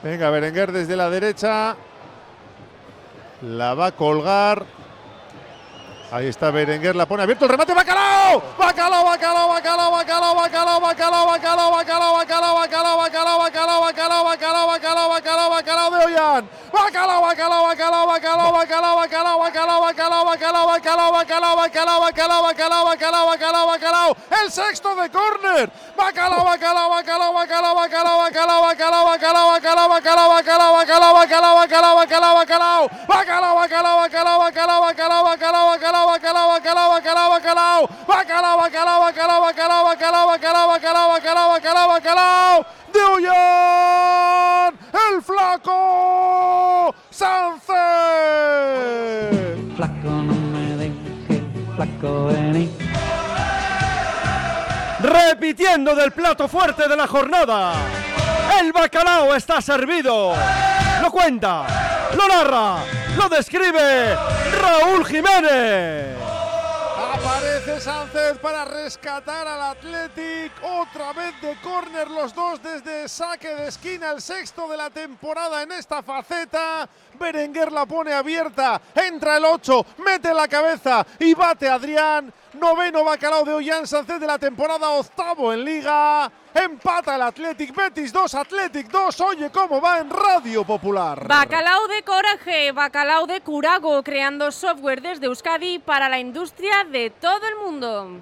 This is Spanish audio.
Venga, Berenguer desde la derecha. La va a colgar. Ahí está Berenguer, la pone abierto el remate. ¡Bacalao! ¡Bacalao, bacalao, bacalao, bacalao, bacalao, bacalao, bacalao, bacalao, bacalao, bacalao, bacalao, bacalao, bacalao, bacalao, bacalao, bacalao, bacalao de Ollán! ¡Bacalao, bacalao, bacalao, bacalao, bacalao, bacalao, bacalao, bacalao, bacalao, bacalao, bacalao, bacalao, bacalao, bacalao, bacalao, bacalao, bacalao! ¡El sexto de córner! ¡Bacalao, bacalao, bacalao, bacalao, bacalao, bacalao, bacalao, bacalao, bacalao, bacalao, bacalao, bacalao, bacalao, bacalao, bacalao, bacalao! ¡Bacalao, bacalao, bacalao, bacalao, bacalao, bacalao, bacalao! Bacalao, bacalao, bacalao, bacalao, bacalao, bacalao, bacalao, bacalao, bacalao, bacalao, bacalao, bacalao, bacalao, bacalao de Ollán, el flaco Sánchez. Flaco, no me dejes, flaco, vení. Repitiendo del plato fuerte de la jornada, el bacalao está servido. Lo cuenta, lo narra, lo describe Raúl Jiménez. Aparece Sánchez para rescatar al Athletic, otra vez de córner, los dos desde saque de esquina, el sexto de la temporada en esta faceta. Berenguer la pone abierta, entra el 8, mete la cabeza y bate Adrián. Noveno bacalao de Ollán Sánchez de la temporada, octavo en Liga. Empata el Athletic, Betis 2, Athletic 2. Oye cómo va en Radio Popular. Bacalao de coraje, bacalao de curago, creando software desde Euskadi para la industria de todo el mundo.